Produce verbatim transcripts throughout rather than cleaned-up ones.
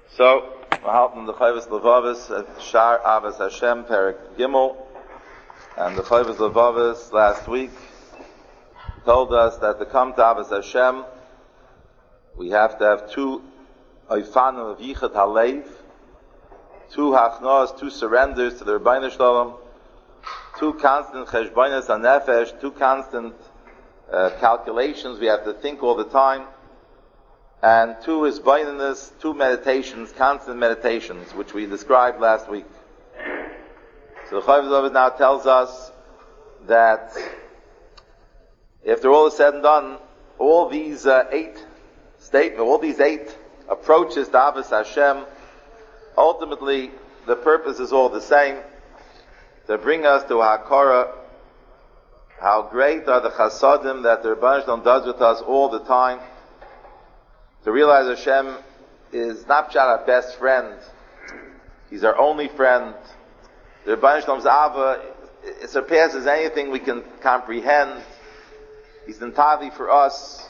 So, we're helping the Chayvus Levavis at Shar Avos Hashem, Perek Gimel, and the Chayvus Levavis last week told us that to come to Avos Hashem, we have to have two Oifanim of Yichud Halev, two Hachnos, two surrenders to the Rebbeinu Shalom, two constant Cheshbonos HaNefesh, two constant uh, calculations we have to think all the time, and two is Baininus, two meditations, constant meditations, which we described last week. So the Chayvus Levavis now tells us that after all is said and done, all these uh, eight statements, all these eight approaches to Avos Hashem, ultimately the purpose is all the same, to bring us to Hakara, how great are the chasadim that the Rebbeinu Shalom does with us all the time, to realize Hashem is not just our best friend, He's our only friend. The Rebbeinu Shalom's Ava, it surpasses anything we can comprehend. He's entirely for us.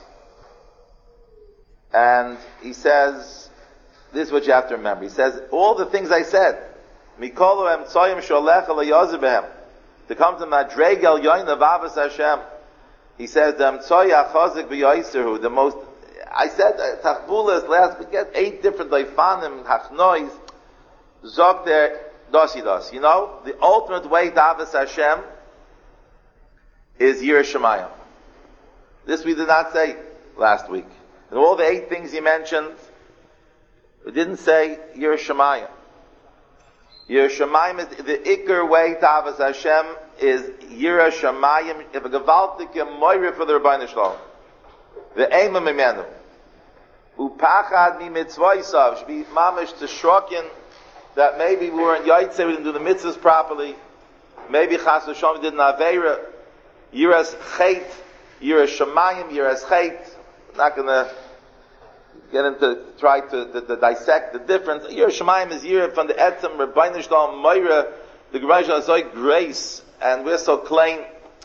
And He says, this is what you have to remember. He says, all the things I said, Mikolu emtsoyim sholech ala yozebehem, to come to Madreg el yoin of Avos Hashem. He says, the emtsoy achazik b'yoiserhu, the most, I said, Tachbulas last week, get eight different leifanim, hachnois, zog there, dosidos. You know, the ultimate way to Avos Hashem is Yireh Shamayim. This we did not say last week. And all the eight things he mentioned, we didn't say Yireh Shamayim. Yireh Shamayim is the ikar way to Avos Hashem is Yireh Shamayim, if a gewaltige moire for the Rebbeinu Shalom. The aim of Mimenu. Upachad mi mitzvaysav, should be mamish to shrokin, that maybe we weren't yaitse, we didn't do the mitzvahs properly, maybe chas v'shom we did an aveira, Yiras Chet, Yiras Shamayim, Yiras Chet. I'm not gonna get into, try to, to, to dissect the difference. Yiras Shamayim is Yirah from the Etzem, Rebbeinu Shalom, Moira, the Rebbeinu Shalom is like grace, and we're so clean,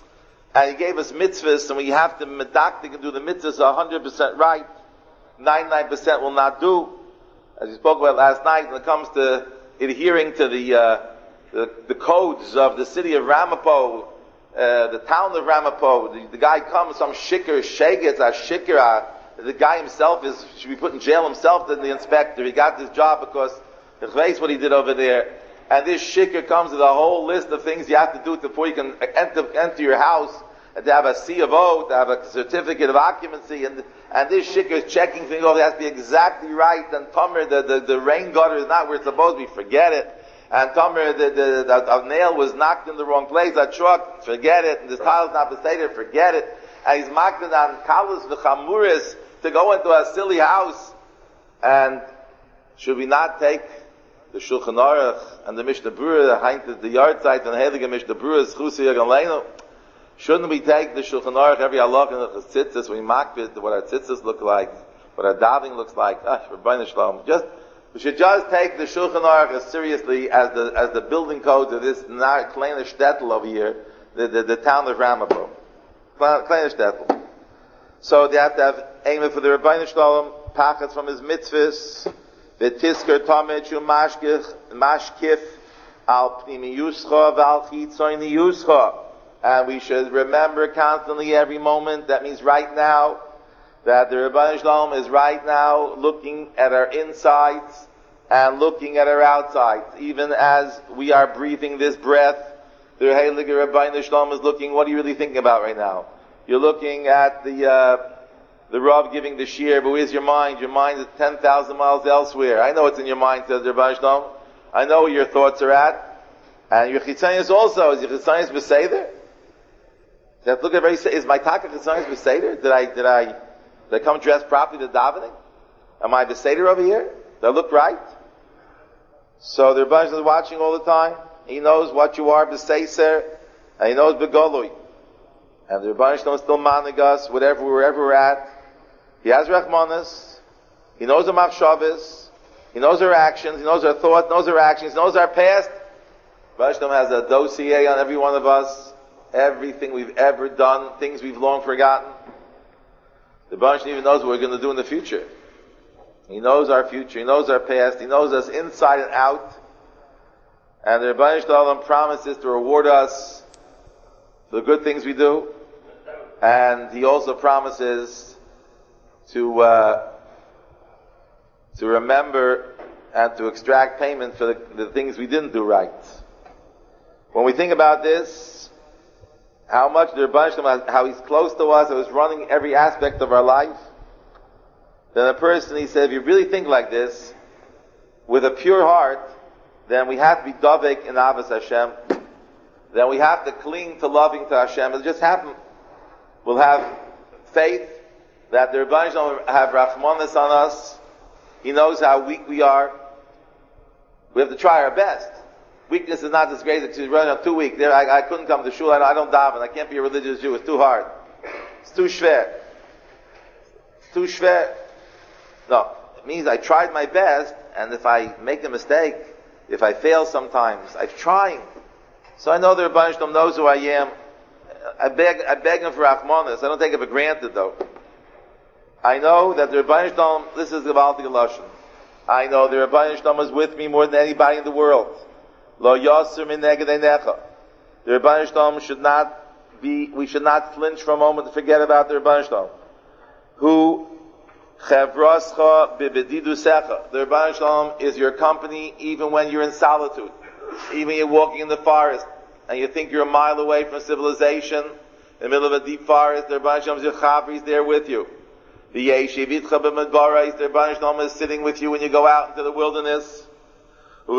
and He gave us mitzvahs, and we have to medactic and do the mitzvahs one hundred percent right, ninety-nine percent will not do, as we spoke about last night, when it comes to adhering to the, uh, the, the codes of the city of Ramapo, uh, the town of Ramapo, the, the guy comes, some shikr, shegets, a shikr, uh, the guy himself is, should be put in jail himself, the inspector. He got this job because he knows what he did over there. And this shikr comes with a whole list of things you have to do before you can enter, enter your house, and to have a C of O, to have a certificate of occupancy, and and this shikr is checking things over. It has to be exactly right, and Tomer, the, the, the rain gutter is not where it's supposed to be, forget it. And Tomer, the, the, the, the nail was knocked in the wrong place, a truck, forget it. And this tile's not beseder, forget it. And he's marked it on kalas v'chamuris to go into a silly house. And should we not take the Shulchan Aruch and the Mishnah Berurah, the, the yard site and the Heilige Mishnah Berurah, Schusi Yagan Leinu? Shouldn't we take the Shulchan Aruch every halach and the tzitzis, we mark it, what our tzitzis look like, what our davening looks like? Ah, Rebbeinu Shalom. Just, we should just take the Shulchan Aruch as seriously as the, as the building codes of this kleiner shtetl over here, the, the, the town of Ramapo. Kleiner shtetl. So they have to have aim for the Rebbeinu Shalom, pachas from his mitzvahs, v'tisker tamid shu mashkich, mashkif, al pnimi yuscha, v'al chitzoyni yuscha. And we should remember constantly, every moment, that means right now, that the Rebbeinu Shalom is right now looking at our insides and looking at our outsides. Even as we are breathing this breath, the Heilige Rebbeinu Shalom is looking, what are you really thinking about right now? You're looking at the, uh, the Rav giving the shiur, but where's your mind? Your mind is ten thousand miles elsewhere. I know what's in your mind, says the Rebbeinu Shalom. I know where your thoughts are at. And your chitzonius also, is your chitzonius beseder? That look at very, is my taka chitzonius beseder? Did I, did I, did I come dressed properly to davening? Am I beseder over here? Do I look right? So the Rebbeinu is watching all the time. He knows what you are beseder, and He knows begolui. And the Rebbeinu is still manning us, whatever, wherever we're at. He has rachmanis. He knows the machshavas. He knows our actions. He knows our thoughts. Knows our actions. He knows our past. Rebbeinu has a dossier on every one of us. Everything we've ever done, things we've long forgotten. The Baruch even knows what we're going to do in the future. He knows our future. He knows our past. He knows us inside and out. And the Rebbeinu Shalom promises to reward us for the good things we do. And He also promises to uh, to remember and to extract payment for the, the things we didn't do right. When we think about this, how much the Rebbeinu Shalom, how He's close to us, how He's running every aspect of our life, then a person, he said, if you really think like this, with a pure heart, then we have to be davek in Avos Hashem. Then we have to cling to loving to Hashem. It'll just happen. We'll have faith that the Rebbeinu Shalom will have rachmanis on us. He knows how weak we are. We have to try our best. Weakness is not disgrace. It's running on too weak. There, I, I couldn't come to shul. I, I don't daven. I can't be a religious Jew. It's too hard. It's too schwer. It's too schwer. No, it means I tried my best, and if I make a mistake, if I fail sometimes, I'm trying. So I know the Rebbeinu Shalom knows who I am. I beg, I beg Him for rachmanis. I don't take it for granted, though. I know that the Rebbeinu Shalom, this is the Baltic Lashon. I know the Rebbeinu Shalom is with me more than anybody in the world. Lo yasser min neged einecha. The Rebbeinu Shalom should not be, we should not flinch for a moment to forget about the Rebbeinu Shalom. Who Chevrascha bibedidusecha. The Rebbeinu Shalom is your company even when you're in solitude. Even when you're walking in the forest and you think you're a mile away from civilization, in the middle of a deep forest, the Rebbeinu Shalom is your chaver, He's there with you. The Yeshiv Itcha b'Medbara, the Rebbeinu Shalom is sitting with you when you go out into the wilderness. And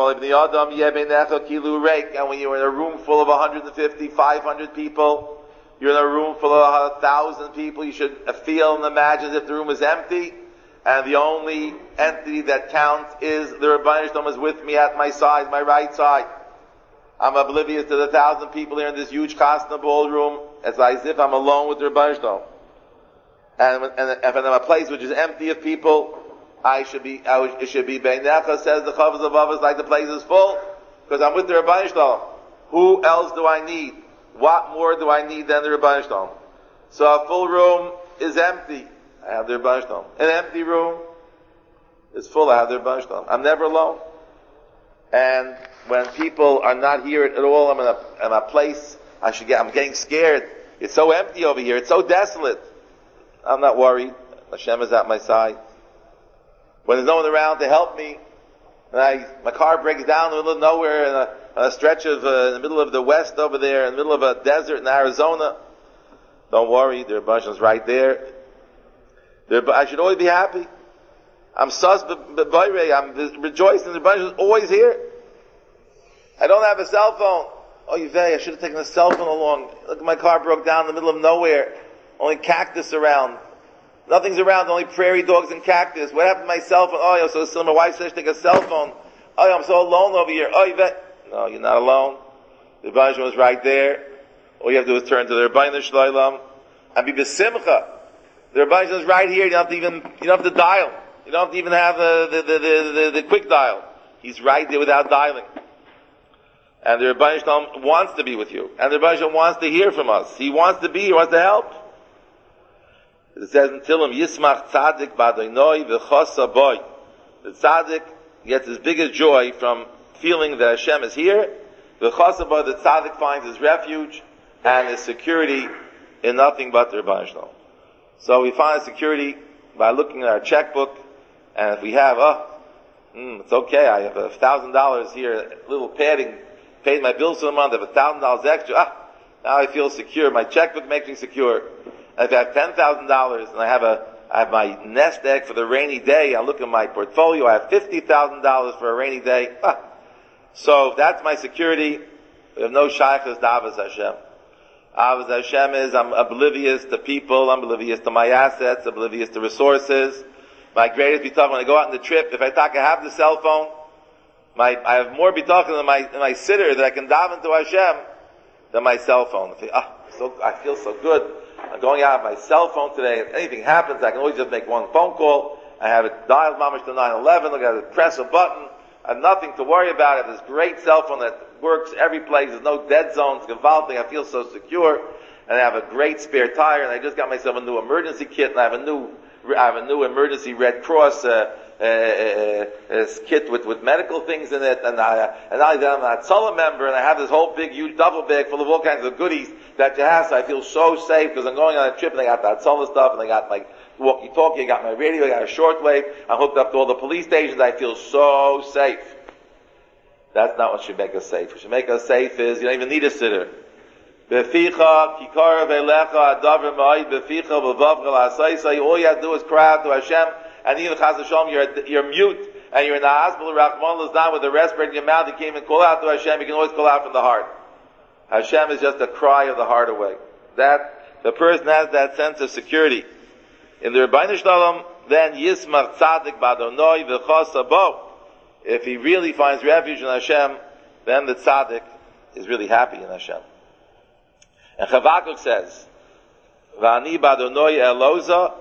when you're in a room full of one hundred fifty, five hundred people, you're in a room full of a thousand people, you should feel and imagine as if the room is empty, and the only entity that counts is the Rebbeinu Shalom is with me at my side, my right side. I'm oblivious to the thousand people here in this huge Kastner ballroom. It's as if I'm alone with the Rebbeinu Shalom. And, and if I'm in a place which is empty of people, I should be, I would, it should be Beinecha, says the Chavos of Avos, like the place is full, because I'm with the Rebbeinu Shalom. Who else do I need? What more do I need than the Rebbeinu Shalom? So a full room is empty. I have the Rebbeinu Shalom. An empty room is full. I have the Rebbeinu Shalom. I'm never alone. And when people are not here at all, I'm in a, in a place, I should get, I'm getting scared. It's so empty over here. It's so desolate. I'm not worried. Hashem is at my side. When there's no one around to help me, and I, my car breaks down in the middle of nowhere, in a, on a stretch of, uh, in the middle of the west over there, in the middle of a desert in Arizona, don't worry, the Rebbeinu Shalom is right there. The, I should always be happy. I'm sus b'bayre, I'm rejoicing, the Rebbeinu Shalom is always here. I don't have a cell phone. Oh, Yvei, I should have taken a cell phone along. Look, my car broke down in the middle of nowhere. Only cactus around. Nothing's around, only prairie dogs and cactus. What happened to my cell phone? Oh, so, so my wife says take a cell phone. Oh, I'm so alone over here. Oh, Yvei. No, you're not alone. The Rebbeinu Shalom is right there. All you have to do is turn to the Rebbeinu Shalom and be b'simcha. The Rebbeinu Shalom is right here. You don't have to even, you don't have to dial. You don't have to even have the, the, the, the, the, the quick dial. He's right there without dialing. And the Rebbeinu Shalom wants to be with you. And the Rebbeinu Shalom wants to hear from us. He wants to be, he wants to help. It says in Tillim, Yismach Tzadik Badoinoi V'chosa Boy. The Tzadik gets his biggest joy from feeling that Hashem is here. V'chosa Boy, the Tzadik finds his refuge and his security in nothing but the Rebbeinu Shalom. So we find security by looking at our checkbook, and if we have, oh, mm, it's okay, I have a thousand dollars here, a little padding, paid my bills for the month, I have a thousand dollars extra, ah, now I feel secure, my checkbook makes me secure. And if I have ten thousand dollars and I have a, I have my nest egg for the rainy day, I look at my portfolio, I have fifty thousand dollars for a rainy day, ah. So that's my security. We have no shaykhs to Avos Hashem. Avos Hashem is, I'm oblivious to people, I'm oblivious to my assets, oblivious to resources. My greatest bitachon, when I go out on the trip, if I talk, I have the cell phone, my, I have more bitachon than my, than my sitter that I can daven to Hashem than my cell phone. I feel, ah, so, I feel so good. I'm going out with my cell phone today. If anything happens, I can always just make one phone call. I have it dialed mamash to nine eleven. Look, I have to press a button. I have nothing to worry about. I have this great cell phone that works every place. There's no dead zones. Gewaltig. I feel so secure. And I have a great spare tire. And I just got myself a new emergency kit. And I have a new I have a new emergency Red Cross uh, uh, uh, uh, kit with, with medical things in it, and I and I, I'm a Tzala member, and I have this whole big, huge duffel bag full of all kinds of goodies that you have. So I feel so safe because I'm going on a trip, and I got that Tzala stuff, and I got my walkie-talkie, I got my radio, I got a shortwave. I'm hooked up to all the police stations. I feel so safe. That's not what should make us safe. What should make us safe is you don't even need a sitter. Beficha, kikara velecha, adavar ma'id, beficha, v'vavcha la'asaisa. All you have to do is cry out to Hashem, and even chas v'shalom, you're, you're mute, and you're in the hospital, Rachman l'zlan, with the respirator in your mouth, you can't even call out to Hashem, you can always call out from the heart. Hashem is just a cry of the heart away. That, the person has that sense of security. In the Rebbeinu Shalom, then yismach tzadik b'adonoi v'chos abo. If he really finds refuge in Hashem, then the tzaddik is really happy in Hashem. And Chavakuk says, V'ani b'adonoi eloza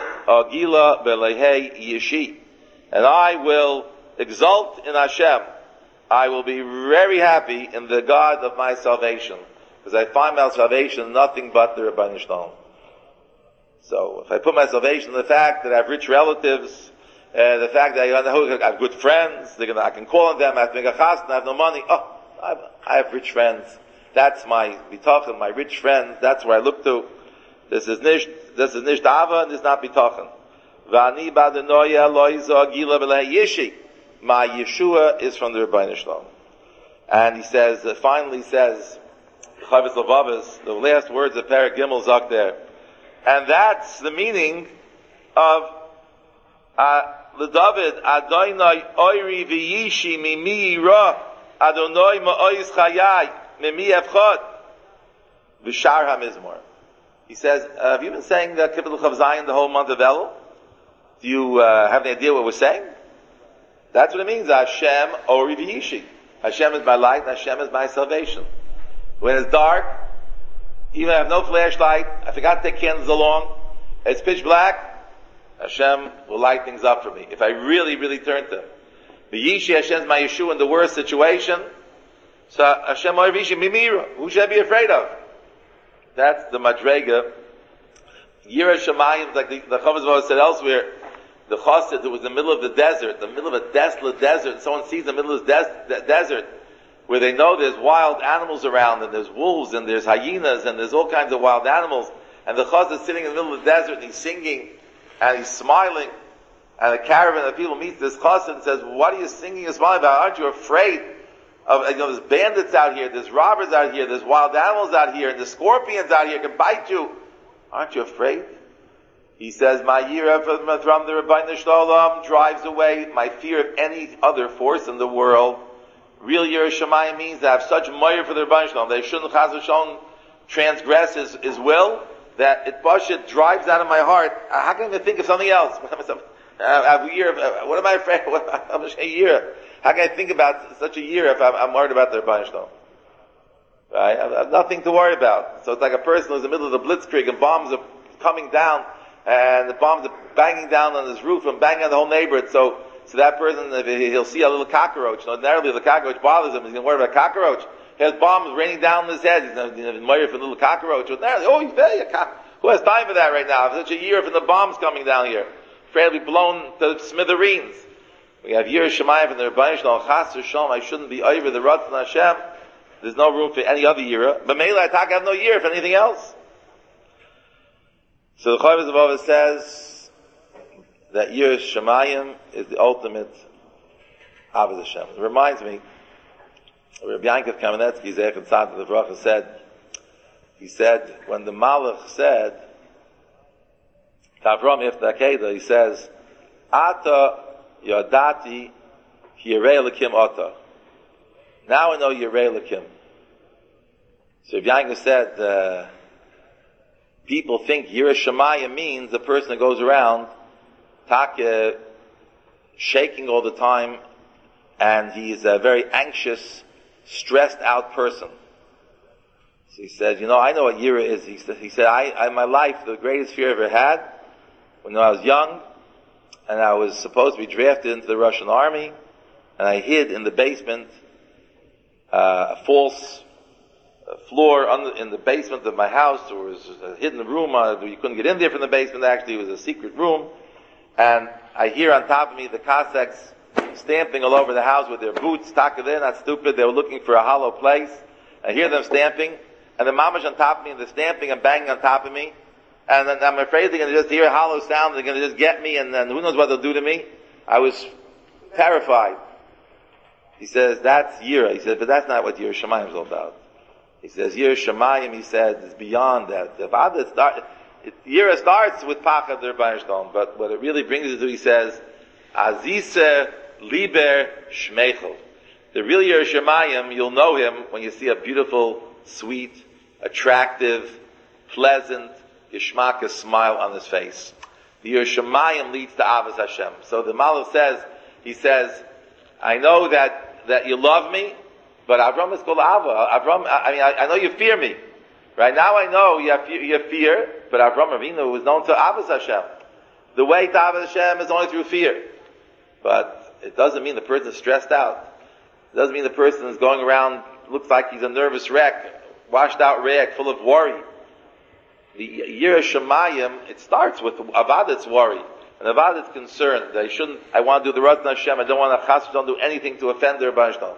agila b'lehei yishi. And I will exult in Hashem. I will be very happy in the God of my salvation. Because I find my salvation in nothing but the Rebbeinu Shalom. So, if I put my salvation in the fact that I have rich relatives, Uh, the fact that I have good friends, they're gonna, I can call on them, I have to make a chasna, I have no money. Oh, I have, I have rich friends. That's my bitachon, my rich friends. That's where I look to. This is nish, this is nish ava, and this is not bitachon. V'ani b'adenoya loiza gila b'lei yishi. My Yeshua is from the Rebbeinu Shalom. And he says, uh, finally says, Chavis Lavavis, the last words of Perek Gimel Zak there. And that's the meaning of, uh, LeDavid, Adonai oiri v'yishi mimi yira, Adonai ma'ois chayai, mimi evchad, v'shar hamizmor. He says, uh, have you been saying uh, Kibbutz Chav Zayin the whole month of Elul? Do you uh, have any idea what we're saying? That's what it means, Hashem ori v'yishi. Hashem is my light, Hashem is my salvation. When it's dark, even if I have no flashlight, I forgot to take candles along, it's pitch black, Hashem will light things up for me. If I really, really turn to Him. V'yishi, Hashem's my Yeshua in the worst situation. So Hashem ori v'yishi mimira. Who should I be afraid of? That's the Madrega. Yira Shemayim, like the, the Chavis Vavos said elsewhere, the Chassid, who was in the middle of the desert, the middle of a desolate desert, and someone sees the middle of the des- de- desert, where they know there's wild animals around, and there's wolves, and there's hyenas, and there's all kinds of wild animals, and the Chassid is sitting in the middle of the desert, and he's singing, and he's smiling, and a caravan of people meets this chassid and says, what are you singing and smiling about? Aren't you afraid of, you know, there's bandits out here, there's robbers out here, there's wild animals out here, and there's scorpions out here can bite you. Aren't you afraid? He says, my yira from, from the Rebbeinu Shalom drives away my fear of any other force in the world. Real yira Shemayim means to have such moyer for the Rebbeinu Shalom. They shouldn't chas v'shalom transgress his, his will, that it Bashet drives out of my heart. How can I even think of something else? A year of, what am I afraid of? A year. How can I think about such a year if I'm, I'm worried about the Rebbeinu Shalom? Right? I have nothing to worry about. So it's like a person who's in the middle of the blitzkrieg and bombs are coming down and the bombs are banging down on his roof and banging on the whole neighborhood. So, so that person, he'll see a little cockroach. Ordinarily the cockroach bothers him. He's going to worry about a cockroach. He has bombs raining down on his head. He's going to worry for a little cockroach. Ordinarily, oh, he's very, who has time for that right now? For such a year from the bombs coming down here. Afraid to be blown to smithereens. We have Yira Shemayim from the Rebbeinu Shalom. Chas v'shalom, I shouldn't be over the Ratzon Hashem. There's no room for any other Yira. But Meila, I have no Yira for anything else. So the Chavis Avava says that Yira Shemayim is the ultimate Avos Hashem. It reminds me, Rabbi Yankov Kamenetsky, Zechat Tzad the Bracha, said, he said, when the Malach said, Tavrom Yifta Akeda, he says, Ata Yodati Yirei Lakim Ata. Now I know Yirei Lakim. So Rabbi Yankov said, uh, people think Yira Shemayim means the person that goes around, taka, shaking all the time, and he's a very anxious, stressed out person. So he says, you know, I know what Yira is. He said, he said I, I, in my life, the greatest fear I ever had, when I was young, and I was supposed to be drafted into the Russian army, and I hid in the basement, uh, a false a floor under, in the basement of my house. There was a hidden room. Uh, you couldn't get in there from the basement. Actually, it was a secret room. And I hear on top of me the Cossacks stamping all over the house with their boots. Taka, they're not stupid. They were looking for a hollow place. I hear them stamping. And the mama's on top of me, and they're stamping and banging on top of me. And then I'm afraid they're going to just hear a hollow sound. They're going to just get me, and then who knows what they'll do to me. I was terrified. He says, that's Yira. He said, but that's not what Yira Shamayim is all about. He says, Yira Shamayim, he said, is beyond that. The Vada start, it, Yira starts with Pachad der Bayerstone, but what it really brings us to, he says, Azise Liber Shmeichel. The real Yira Shamayim, you'll know him when you see a beautiful, sweet, attractive, pleasant, Yishmaka smile on his face. The Yira Shamayim leads to Avos Hashem. So the Malach says, he says, I know that that you love me, but Avram is called Ava. Avram, I mean, I, I know you fear me. Right now I know you have, you have fear, but Avram Avinu was known to Avos Hashem. The way to Avos Hashem is only through fear. But it doesn't mean the person is stressed out. It doesn't mean the person is going around, looks like he's a nervous wreck, washed out wreck, full of worry. The Yira Shamayim, it starts with Avadat's worry. And Avadat's concerned that I shouldn't, I want to do the Ratzon Hashem, I don't want to chas, don't do anything to offend their Bashtam.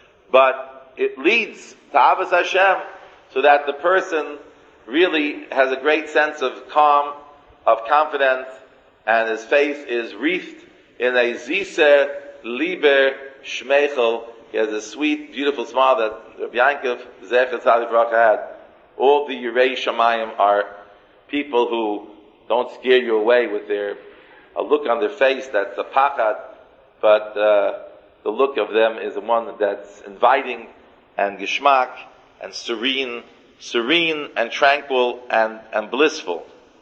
But it leads to Avos Hashem, so that the person really has a great sense of calm, of confidence, and his face is wreathed in a Ziser Liber Shmeichel. He has a sweet, beautiful smile that Rabbi Yankov Zecher Tzaddik Baruch had. All the Yirei Shamayim are people who don't scare you away with their a look on their face that's a pachad, but uh, the look of them is the one that's inviting and gishmak and serene, serene and tranquil and, and blissful.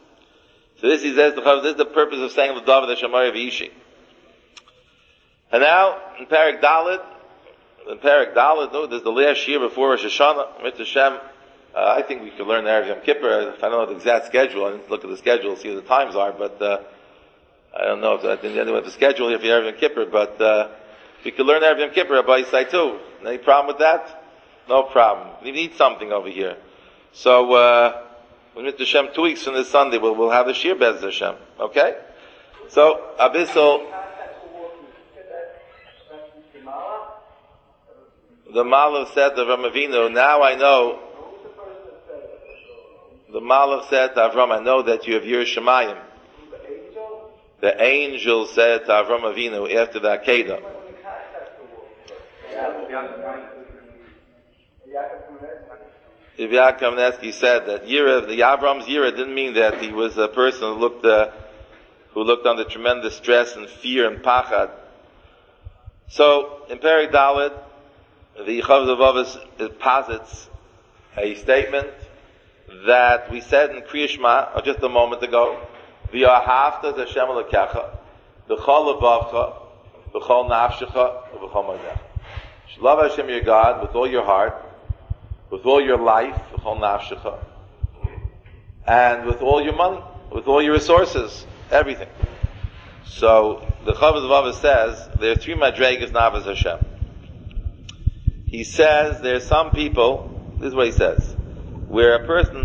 So this he says, this is the purpose of saying the David Hashemayim V'ishi. And now in Parak Dalet, in Parak Dalet, no, there's the last year before Rosh Hashanah. Mitzvah Hashem. Uh, I think we could learn Erev Yom Kippur. If I don't know the exact schedule, I didn't look at the schedule, see what the times are, but uh, I don't know if I didn't know what the schedule here for Erev Yom Kippur, but uh, we could learn Erev Yom Kippur by Yisai too. Any problem with that? No problem. We need something over here. So, uh, with Mitzvah Hashem, two weeks from this Sunday, we'll, we'll have a Shir Bez Hashem. Okay? So, Abyssal, the Malach said to Avram Avinu, now I know, the Malach said to Avram, I know that you have Yira Shamayim. The angel said to Avram Avinu after the Akedah. Yaakov Kamenetsky said that Yira, the Avram's Yira didn't mean that he was a person who looked, uh, who looked under tremendous stress and fear and pachad. So, in Perek Dalet, the Chavos Avos posits a statement that we said in Kriya Shema just a moment ago. V'ahavta Hashem Elokecha, b'chol levavcha, b'chol nafshecha, b'chol ma'adecha. Love Hashem your God with all your heart, with all your life, b'chol nafshecha, and with all your money, with all your resources, everything. So the Chavos Avos says there are three madregas navas Hashem. He says there are some people. This is what he says, where a person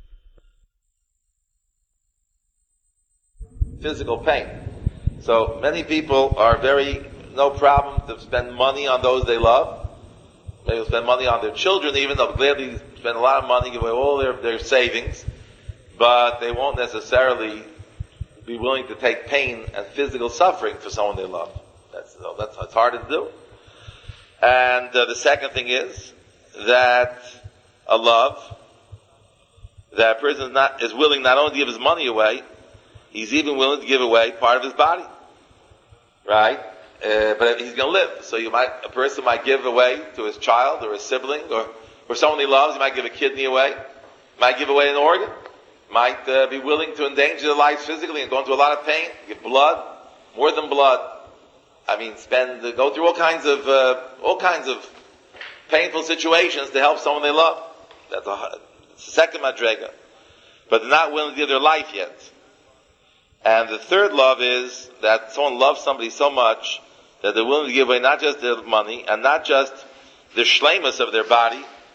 physical pain. So many people are very, no problem to spend money on those they love. They will spend money on their children, even though gladly spend a lot of money, give away all their, their savings, but they won't necessarily be willing to take pain and physical suffering for someone they love. That's, that's, that's hard to do. And uh, the second thing is that a love, that a person is, not, is willing not only to give his money away, he's even willing to give away part of his body, right? Uh, but he's going to live. So you might, a person might give away to his child or a sibling or, or someone he loves. He might give a kidney away, might give away an organ, might uh, be willing to endanger their lives physically and go into a lot of pain, give blood, more than blood. I mean, spend, uh, go through all kinds of, uh, all kinds of painful situations to help someone they love. That's a, it's a second madrega. But they're not willing to give their life yet. And the third love is that someone loves somebody so much that they're willing to give away not just their money and not just the shleimus of their body,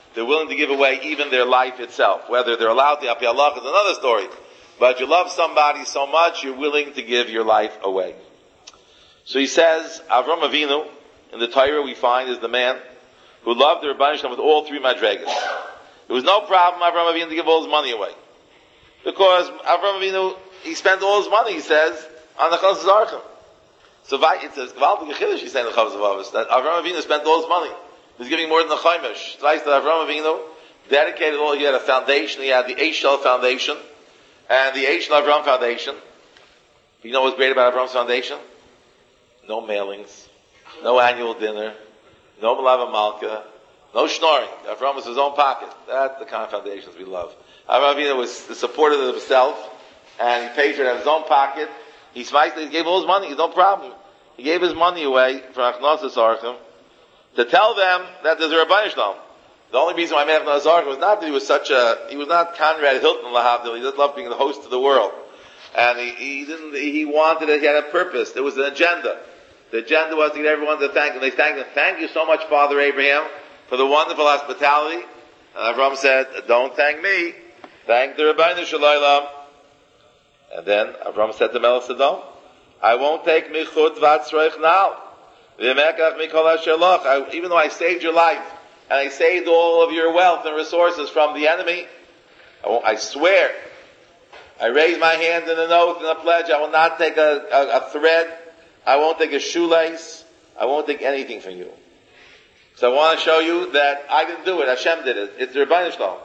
they're willing to give away even their life itself. Whether they're allowed to, Api Allah is another story. But you love somebody so much, you're willing to give your life away. So he says, Avram Avinu, in the Torah we find, is the man who loved the Rebbeinu Shalom with all three madregas. There was no problem, Avram Avinu, to give all his money away. Because Avram Avinu, he spent all his money, he says, on the Chazal Zarchim. So it says, Gvaldig Chiddush, he's saying the Chazal Zavavos, that Avram Avinu spent all his money. He was giving more than the Chaimish. It's nice that Avram Avinu dedicated all, he had a foundation, he had the Eishel Foundation, and the Eishel Avram Foundation. You know what's great about Avram's Foundation? No mailings, no annual dinner, no Malava Malka, no schnorring. Avram was his own pocket. That's the kind of foundations we love. Avram Avinu was supported of himself, and he paid for it out of his own pocket. He he gave all his money, no problem. He gave his money away for Achnosas Archim to tell them that there's a Rebbeinu Shalom. The only reason why I made Achnosas Archim was not that he was such a, he was not Conrad Hilton Lahavdil, he just loved being the host of the world. And he, he didn't, he wanted it, he had a purpose, there was an agenda. The agenda was to get everyone to thank him. They thanked him, thank you so much, Father Abraham, for the wonderful hospitality. And Avram said, don't thank me, thank the Rebbeinu Shalom. And then Avram said to Melech Sodom, I won't take michut vatzroich now. Even though I saved your life, and I saved all of your wealth and resources from the enemy, I, won't, I swear, I raise my hand in an oath and a pledge, I will not take a, a, a thread, I won't take a shoelace, I won't take anything from you. So I want to show you that I didn't do it, Hashem did it. It's the Rebbeinu Shalom.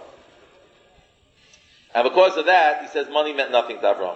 And because of that, he says money meant nothing to Avram.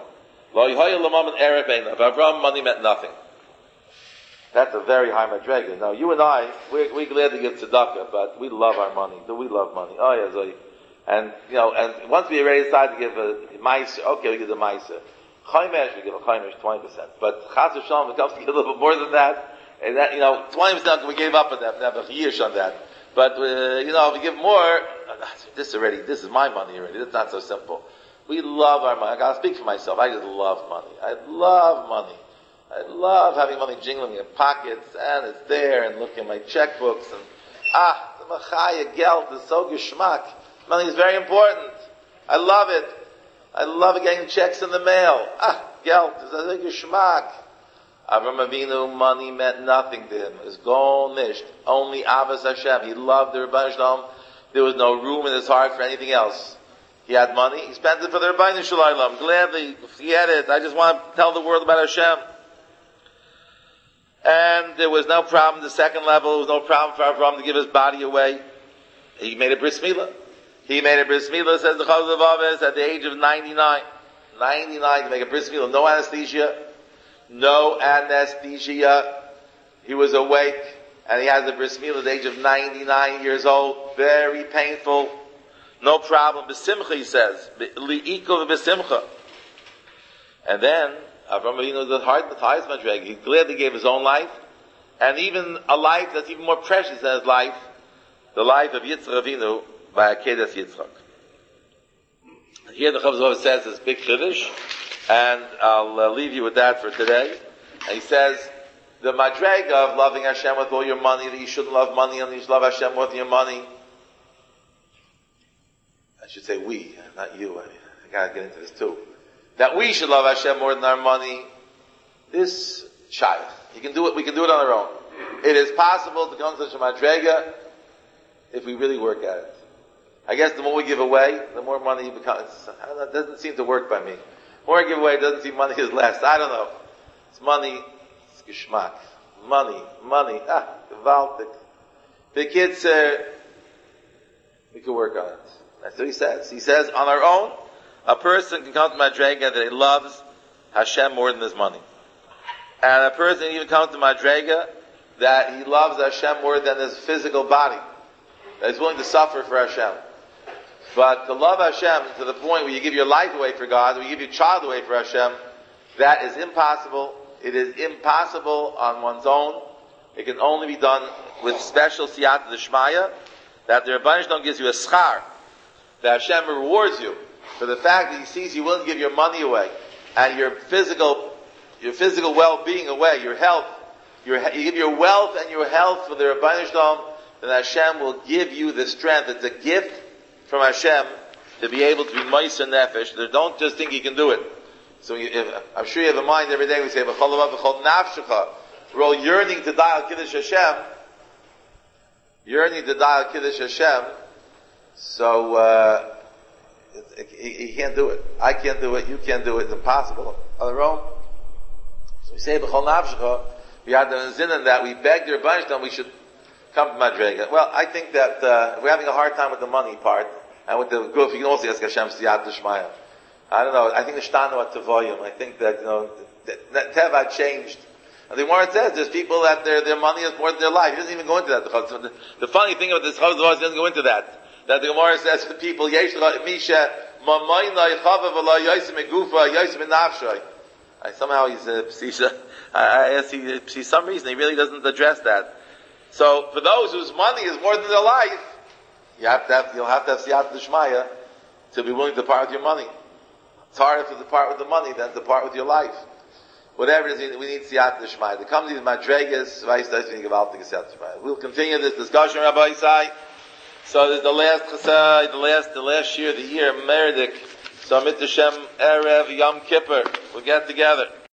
Of Avram, money meant nothing. That's a very high madrega. Now, you and I, we're, we're glad to give tzedakah, but we love our money. Do we love money? Oh, yeah, Zoe. And, you know, and once we already decide to give a ma'aser, okay, we give the ma'aser. Chaimesh, we give a chaimesh twenty percent. But Chas v'Shalom, it comes to give a little bit more than that. And that, you know, twenty percent we gave up on that, never a year on that. But, uh, you know, if we give more, this already, this is my money already. It's not so simple. We love our money. I gotta speak for myself. I just love money. I love money. I love having money jingling in pockets, and it's there, and looking at my checkbooks, and, ah, the machaya geld is so geschmack. Money is very important. I love it. I love getting checks in the mail. Ah, geld is a geschmack. Avram Avinu, money meant nothing to him. It was gol nisht. Only Avos Hashem. He loved the Rebbeinu Shalom. There was no room in his heart for anything else. He had money. He spent it for the Rebbeinu Shalom. Gladly, forget it. I just want to tell the world about Hashem. And there was no problem. The second level, there was no problem for Avram to give his body away. He made a bris milah. He made a bris milah, says the Chazal Zavavos, at the age of ninety-nine. ninety-nine to make a bris milah. No anesthesia. No anesthesia. He was awake, and he has a bris milah at the age of ninety-nine years old. Very painful. No problem. B'simcha, he says. Li'ikov b'simcha. And then, Avram Avinu, the highest madrega, he gladly gave his own life, and even a life that's even more precious than his life, the life of Yitzchak Avinu by Akedas Yitzchak. Here the Chazal says this big chiddush, and I'll uh, leave you with that for today. And he says, the madrega of loving Hashem with all your money, that you shouldn't love money and you should love Hashem with your money. I should say we, not you. I, I gotta get into this too. That we should love Hashem more than our money. This shaykh, you can do it. We can do it on our own. It is possible to come to such a madrega if we really work at it. I guess the more we give away, the more money becomes. I don't know, it doesn't seem to work by me. The more I give away, it doesn't seem money is less. I don't know. It's money. It's geschmack. Money, money. Ah, gewaltig. The kids, uh, we can work on it. That's what he says. He says, on our own, a person can come to Madrega that he loves Hashem more than his money. And a person can even come to Madrega that he loves Hashem more than his physical body. That he's willing to suffer for Hashem. But to love Hashem to the point where you give your life away for God, where you give your child away for Hashem, that is impossible. It is impossible on one's own. It can only be done with special siyata d'shmaya, that the Rebbeinu Shalom gives you a schar, that Hashem rewards you for the fact that He sees you willing to give your money away and your physical, your physical well-being away, your health. Your, you give your wealth and your health for the Rebbeinu Shalom then Hashem will give you the strength. It's a gift from Hashem to be able to be Meiser Nefesh. Don't just think you can do it. So you, if, I'm sure you have a mind every day. We say, "V'chol lavav v'chol nafshecha." We're all yearning to die al Kiddush Hashem. Yearning to die al Kiddush Hashem. So uh, you can't do it. I can't do it. You can't do it. It's impossible on our own. So we say, "B'chol nafshecha." We had the zin in that we begged your bunch, then we should come to Madrega. Well, I think that uh, if we're having a hard time with the money part and with the goof, you can also ask Hashem Siyat D'Shmaya. I don't know. I think the Shtanu at Tevoyim. I think that you know that Teva changed. And the Gemara says there's people that their their money is more than their life. He doesn't even go into that. The, the, the funny thing about this Chav he doesn't go into that. That the Gemara says to people, Yesh Misha Mamayna Yichavav Ala Yosim Egufa Yosim Enafshay. Somehow he's a psisha. I ask he see some reason he really doesn't address that. So for those whose money is more than their life, you have to have you'll have to have Siyat D'Shmaya to be willing to part with your money. It's harder to depart with the money than to part with your life. Whatever it is, we need Siyat D'Shmaya. The company is Madregas, We'll continue this discussion, Rabbi Isai. So there's the last chasai, the last, the last year, the year, Merdik. So Mit Hashem, Erev, Yom Kippur. We'll get together.